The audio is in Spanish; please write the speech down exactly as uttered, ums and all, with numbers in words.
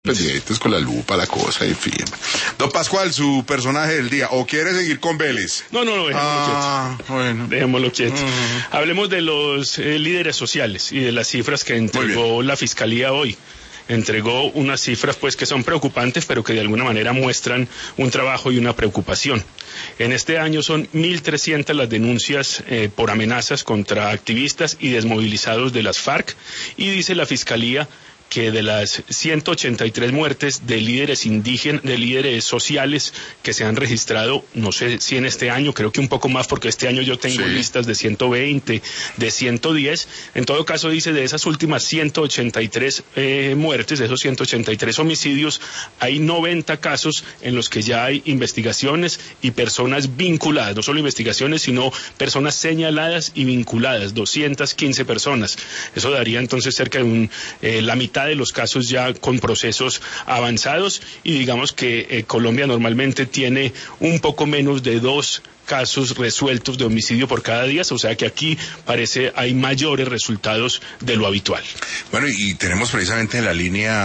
pendientes con la lupa, la cosa, en fin. Don Pascual, su personaje del día, ¿o quiere seguir con Vélez? No, no, no, dejémoslo ah, quieto. Bueno. Dejémoslo quieto. Uh-huh. Hablemos de los eh, líderes sociales y de las cifras que entregó la Fiscalía hoy. Entregó unas cifras pues que son preocupantes, pero que de alguna manera muestran un trabajo y una preocupación. En este año son mil trescientas las denuncias eh, por amenazas contra activistas y desmovilizados de las FARC, y dice la Fiscalía que de las ciento ochenta y tres muertes de líderes indígenas, de líderes sociales que se han registrado, no sé si en este año, creo que un poco más, porque este año yo tengo sí. listas de ciento veinte, de ciento diez, en todo caso dice de esas últimas ciento ochenta y tres eh, muertes, de esos ciento ochenta y tres homicidios, hay noventa casos en los que ya hay investigaciones y personas vinculadas, no solo investigaciones, sino personas señaladas y vinculadas, doscientas quince personas. Eso daría entonces cerca de un, eh, la mitad de los casos ya con procesos avanzados, y digamos que eh, Colombia normalmente tiene un poco menos de dos casos resueltos de homicidio por cada día, o sea que aquí parece hay mayores resultados de lo habitual. Bueno, y tenemos precisamente en la línea